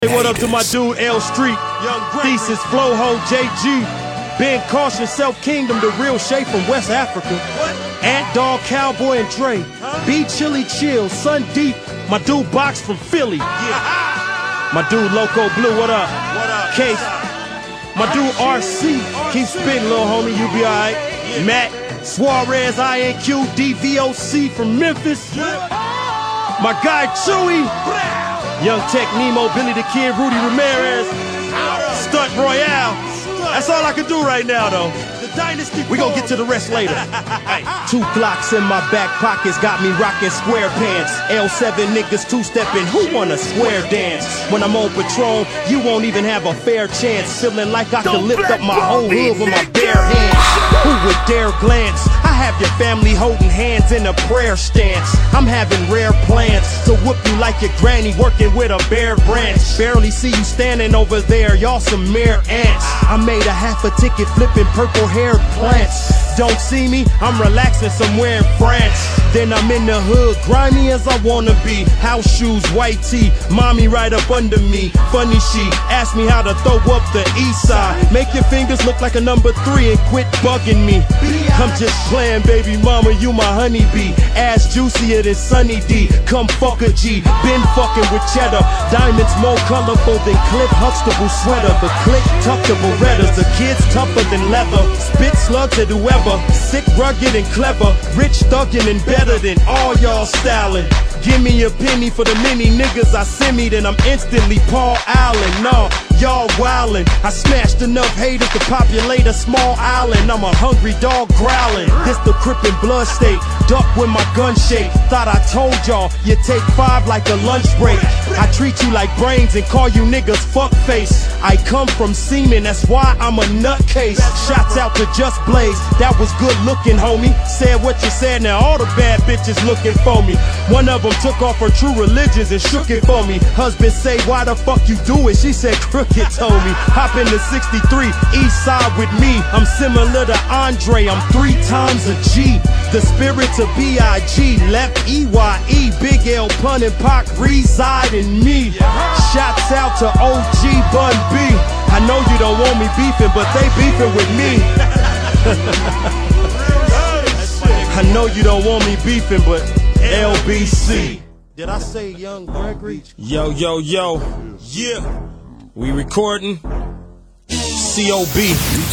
Hey, what up to my dude L Street, Young Thesis, Flowho, JG, Ben Caution, Self Kingdom, the real shape from West Africa. Ant Dog, Cowboy, and Dre. B Chili Chill, Sun Deep, my dude Box from Philly. My dude Loco Blue, what up? Case, my dude RC, keep spitting, little homie, you be alright. Matt, Suarez, INQ, DVOC from Memphis. My guy Chewy, Young Tech, Nemo, Billy the Kid, Rudy Ramirez, Stunt Royale. That's all I can do right now, though. We gon' get to the rest later. 2 Glocks in my back pockets got me rocking square pants. L7 niggas two-stepping, who wanna square dance? When I'm on Patron, you won't even have a fair chance. Feeling like I could lift up my whole hood with my bare hands. Who would dare glance? I have your family holding hands in a prayer stance. I'm having rare plans to whoop you like your granny working with a bare branch. Barely see you standing over there, y'all some mere ants. I made a half a ticket flipping purple-haired plants. Don't see me, I'm relaxing somewhere in France. Then I'm in the hood, grimy as I wanna be. House shoes, white tee, mommy right up under me. Funny she asked me how to throw up the east side. Make your fingers look like a number 3 and quit bugging me. I'm just playing, baby mama, you my honeybee. Ass juicier than Sunny D, come fuck a G. Been fucking with cheddar, diamonds more colorful than Cliff Huxtable sweater. The click tucked the Berettas, the kids tougher than leather. Spit slugs at whoever, sick, rugged, and clever. Rich, thuggin', and better than all y'all styling. Give me a penny for the many niggas I send me, then I'm instantly Paul Allen. No, y'all wildin'. I smashed enough haters to populate a small island. I'm a hungry dog growling. This the Crip and blood state. Duck with my gun shake. Thought I told y'all you take 5 like a lunch break. I treat you like brains and call you niggas fuckface. I come from semen, that's why I'm a nutcase. Shouts out to Just Blaze, that was good looking, homie. Said what you said, now all the bad bitches looking for me. One of them took off her true religions and shook it for me. Husband say, why the fuck you do it? She said, Crooked told me. Hop in the 63, east side with me. I'm similar to Andre, I'm 3 times a G. The spirit to B.I.G. Left E.Y.E. Big L, Pun, and Pac reside in me. Shouts out to OG Bun B. I know you don't want me beefing, but they beefing with me. I know you don't want me beefing, but LBC. Did I say Young Gregory? Yo, yo, yo. Yeah. We recording. COB.